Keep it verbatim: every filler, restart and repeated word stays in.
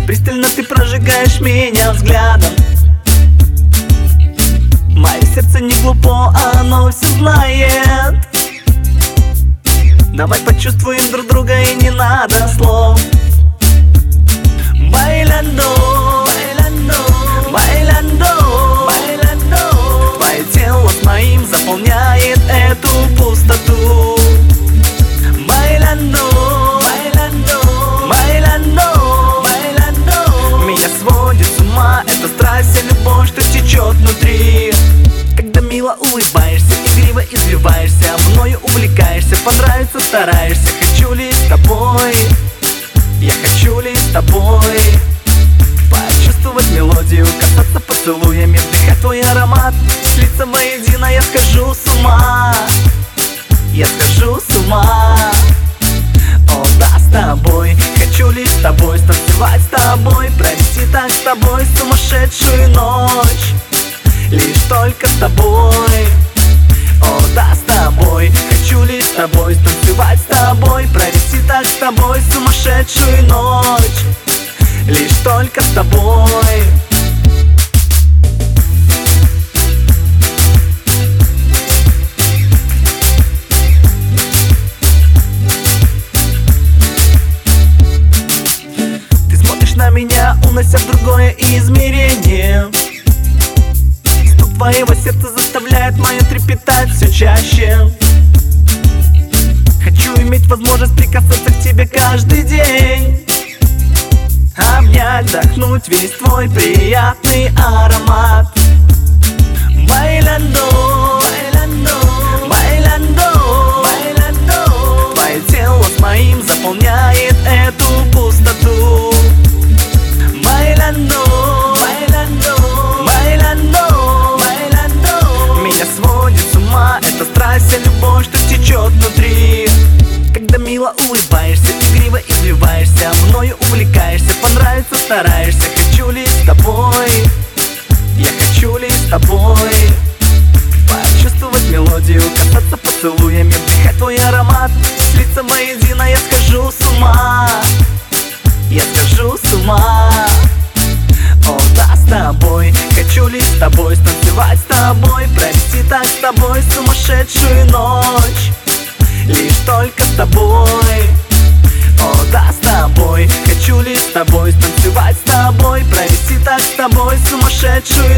Пристально ты прожигаешь меня взглядом. Мое сердце не глупо, оно все знает. Давай почувствуем друг друга, и не надо слов. Bailando, bailando, bailando, bailando. Твое тело с моим заполняет эту пустоту. Bailando, bailando, bailando, bailando. Меня сводит с ума эта страсть и любовь, что течет внутри. Когда мило улыбаешься, игриво извиваешься, мною увлекаешься, понравиться стараешься. Хочу лишь с тобой, я хочу лишь с тобой почувствовать мелодию, касаться поцелуями, вдыхать твой аромат, слиться воедино. Я схожу с ума, я схожу с ума. О да, с тобой, хочу лишь с тобой станцевать с тобой, провести так с тобой сумасшедшую ночь. Лишь только с тобой. О да, с тобой, хочу лишь с тобой станцевать с тобой, провести так с тобой сумасшедшую ночь. Лишь только с тобой. Ты смотришь на меня, унося в другое измерение. Стук твоего сердца заставляет мое трепетать все чаще. Хочу иметь возможность прикасаться к тебе каждый день, обнять, вдохнуть весь твой приятный аромат. Bailando, bailando, bailando, bailando. Твое тело с моим заполняет эту пустоту. Bailando, bailando, bailando, bailando. Меня сводит с ума эта страсть и любовь, что течет внутри. Когда мило улыбаешься, игриво извиваешься, мною увлекаешься, понравиться стараешься. Хочу лишь с тобой, я хочу лишь с тобой почувствовать мелодию, касаться поцелуями, вдыхать твой аромат, слиться воедино. Я схожу с ума, я схожу с ума. О да, с тобой, хочу лишь с тобой станцевать с тобой, провести так с тобой сумасшедшую ночь. Лишь только с тобой. О да, с тобой, хочу лишь с тобой станцевать с тобой, провести так с тобой сумасшедшую